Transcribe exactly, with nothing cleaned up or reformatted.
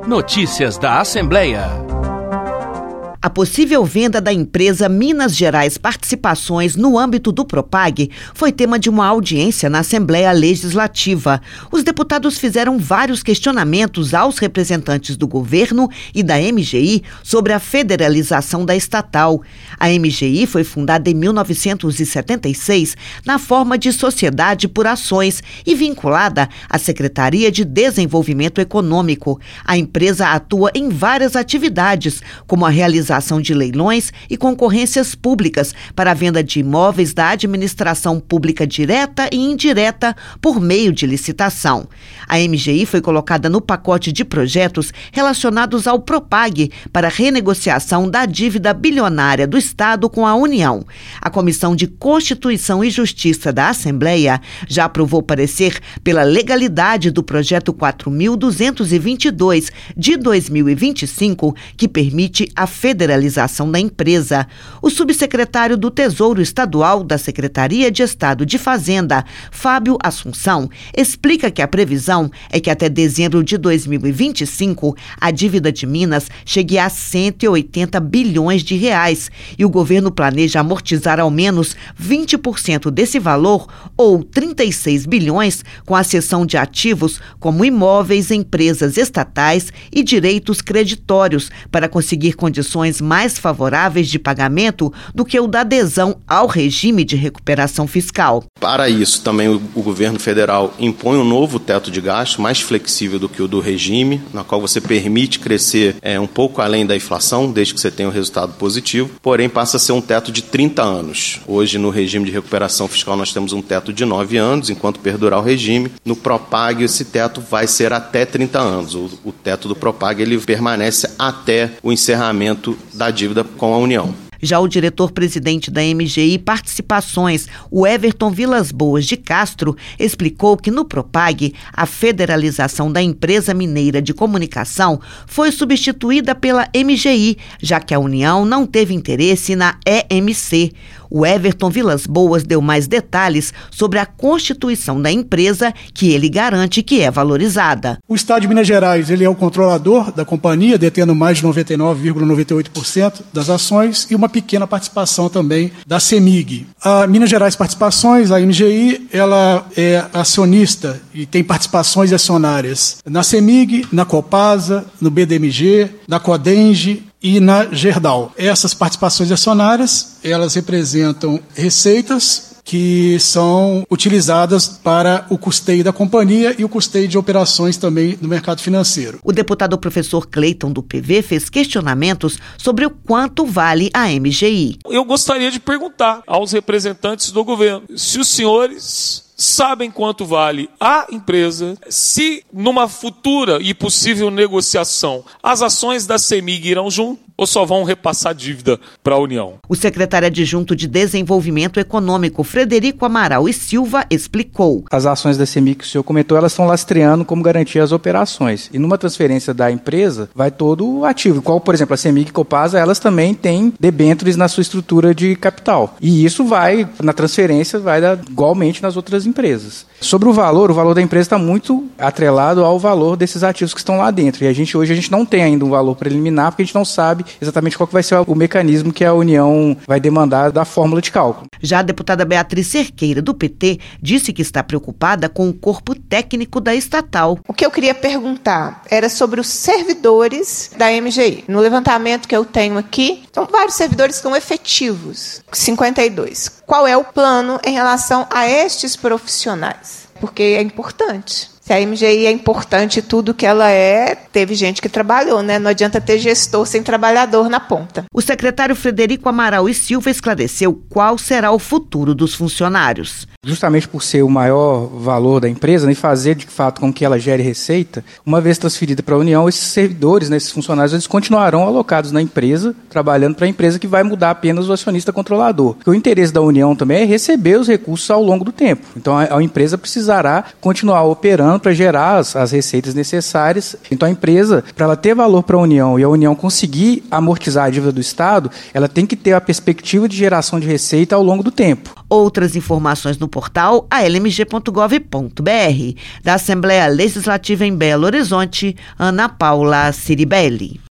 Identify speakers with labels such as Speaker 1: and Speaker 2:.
Speaker 1: Notícias da Assembleia.
Speaker 2: A possível venda da empresa Minas Gerais Participações no âmbito do Propag foi tema de uma audiência na Assembleia Legislativa. Os deputados fizeram vários questionamentos aos representantes do governo e da M G I sobre a federalização da estatal. A M G I foi fundada em mil novecentos e setenta e seis na forma de sociedade por ações e vinculada à Secretaria de Desenvolvimento Econômico. A empresa atua em várias atividades, como a realização de leilões e concorrências públicas para a venda de imóveis da administração pública direta e indireta por meio de licitação. A M G I foi colocada no pacote de projetos relacionados ao Propag para renegociação da dívida bilionária do Estado com a União. A Comissão de Constituição e Justiça da Assembleia já aprovou parecer pela legalidade do projeto quatro mil duzentos e vinte e dois de dois mil e vinte e cinco, que permite a federalização federalização da empresa. O subsecretário do Tesouro Estadual da Secretaria de Estado de Fazenda, Fábio Assunção, explica que a previsão é que até dezembro de dois mil e vinte e cinco a dívida de Minas chegue a cento e oitenta bilhões de reais e o governo planeja amortizar ao menos vinte por cento desse valor, ou trinta e seis bilhões, com a cessão de ativos como imóveis, empresas estatais e direitos creditórios para conseguir condições mais favoráveis de pagamento do que o da adesão ao regime de recuperação fiscal.
Speaker 3: Para isso, também o, o governo federal impõe um novo teto de gasto, mais flexível do que o do regime, na qual você permite crescer é, um pouco além da inflação, desde que você tenha um resultado positivo, porém passa a ser um teto de trinta anos. Hoje, no regime de recuperação fiscal, nós temos um teto de nove anos, enquanto perdurar o regime. No Propag, esse teto vai ser até trinta anos. O, o teto do Propag ele permanece até o encerramento da dívida com a União.
Speaker 2: Já o diretor-presidente da M G I Participações, o Everton Vilas Boas de Castro, explicou que no Propag, a federalização da empresa mineira de comunicação foi substituída pela M G I, já que a União não teve interesse na E M C. O Everton Vilas Boas deu mais detalhes sobre a constituição da empresa, que ele garante que é valorizada.
Speaker 4: O Estado de Minas Gerais ele é o controlador da companhia, detendo mais de noventa e nove vírgula noventa e oito por cento das ações e uma pequena participação também da CEMIG. A Minas Gerais Participações, a M G I, ela é acionista e tem participações acionárias na CEMIG, na Copasa, no B D M G, na Codenge e na Gerdau. Essas participações acionárias, elas representam receitas que são utilizadas para o custeio da companhia e o custeio de operações também no mercado financeiro.
Speaker 2: O deputado professor Cleiton, do P V, fez questionamentos sobre o quanto vale a M G I.
Speaker 5: Eu gostaria de perguntar aos representantes do governo se os senhores sabem quanto vale a empresa, se numa futura e possível negociação as ações da CEMIG irão junto ou só vão repassar dívida para a União.
Speaker 2: O secretário adjunto de Desenvolvimento Econômico, Frederico Amaral e Silva, explicou.
Speaker 6: As ações da CEMIG que o senhor comentou, elas estão lastreando como garantia as operações. E numa transferência da empresa, vai todo o ativo. Qual, por exemplo, a CEMIG e Copasa, elas também têm debêntures na sua estrutura de capital. E isso vai, na transferência, vai dar igualmente nas outras empresas. Sobre o valor, o valor da empresa está muito atrelado ao valor desses ativos que estão lá dentro. E a gente hoje a gente não tem ainda um valor preliminar, porque a gente não sabe exatamente qual que vai ser o mecanismo que a União vai demandar da fórmula de cálculo.
Speaker 2: Já a deputada Beatriz Cerqueira, do P T, disse que está preocupada com o corpo técnico da estatal.
Speaker 7: O que eu queria perguntar era sobre os servidores da M G I. No levantamento que eu tenho aqui, são vários servidores que são efetivos, cinquenta e dois. Qual é o plano em relação a estes profissionais? Porque é importante. Se a M G I é importante tudo que ela é, teve gente que trabalhou, né? Não adianta ter gestor sem trabalhador na ponta.
Speaker 2: O secretário Frederico Amaral e Silva esclareceu qual será o futuro dos funcionários.
Speaker 6: Justamente por ser o maior valor da empresa, né, e fazer de fato com que ela gere receita, uma vez transferida para a União, esses servidores, né, esses funcionários, eles continuarão alocados na empresa, trabalhando para a empresa, que vai mudar apenas o acionista controlador. Porque o interesse da União também é receber os recursos ao longo do tempo. Então a, a empresa precisará continuar operando trabalhando para gerar as, as receitas necessárias. Então a empresa, para ela ter valor para a União e a União conseguir amortizar a dívida do Estado, ela tem que ter a perspectiva de geração de receita ao longo do tempo.
Speaker 2: Outras informações no portal a l m g ponto gov ponto b r. Da Assembleia Legislativa em Belo Horizonte, Ana Paula Ciribelli.